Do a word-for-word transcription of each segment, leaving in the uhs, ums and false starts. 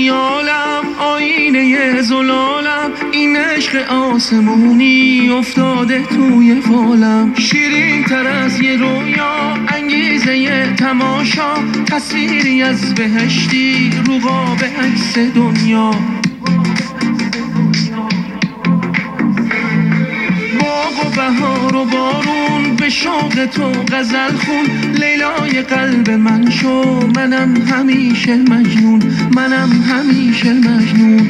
خیالم آینه زلالم، این عشق آسمونی افتاده توی فالم. شیرین تر از یه رویا، انگیزه یه تماشا، تصویری از بهشتی رو قاب عکس دنیا. باغ و بهار و بارون به شوق تو غزل خون، لیلای قلب من شو، منم همیشه مجنون، منم همیشه مجنون.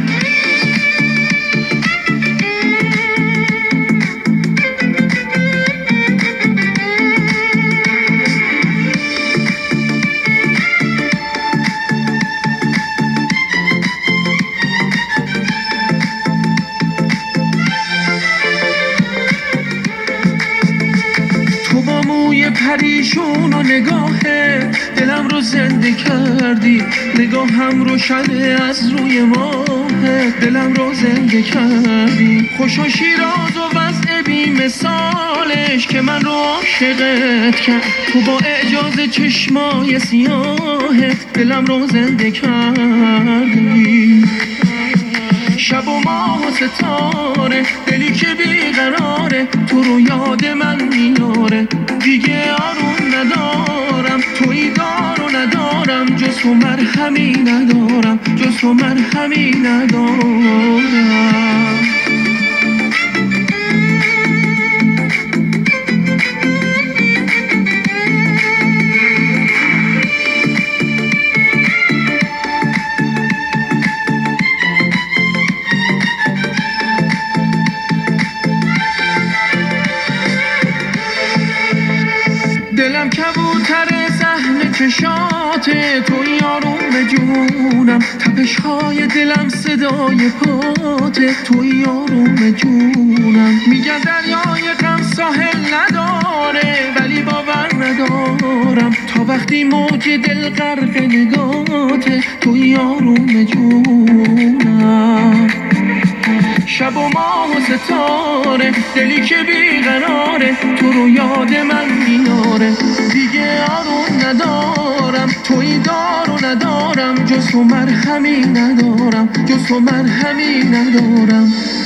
پریشون و نگاهه دلم رو زنده کردی، نگاهم روشنه از روی ماه، دلم رو زنده کردی. خوش و شیراز و وضع بی مثالش که من رو عاشقت کرد، تو با اعجاز چشمای سیاهت دلم رو زنده کردی. شب و ماه و ستاره، دلی که بیقراره، تو رو یاد من میاره، دیگه آروم ندارم، توی دار و ندارم، جز تو مرهمی ندارم، جز تو مرهمی ندارم. دلم کبوتر صحن چشاته، توی آروم جونم، تپش های دلم صدای پاته، توی آروم جونم. میگن دریای غم ساحل نداره، ولی باور ندارم، تا وقتی موج دل غرق نگاته، توی آروم جونم. شب و ماه و ستاره، دلی که بیقراره، تو رو یاد من میاره، دیگه آروم ندارم، توی دار و ندارم، جز تو مرهمی ندارم، جز تو مرهمی ندارم.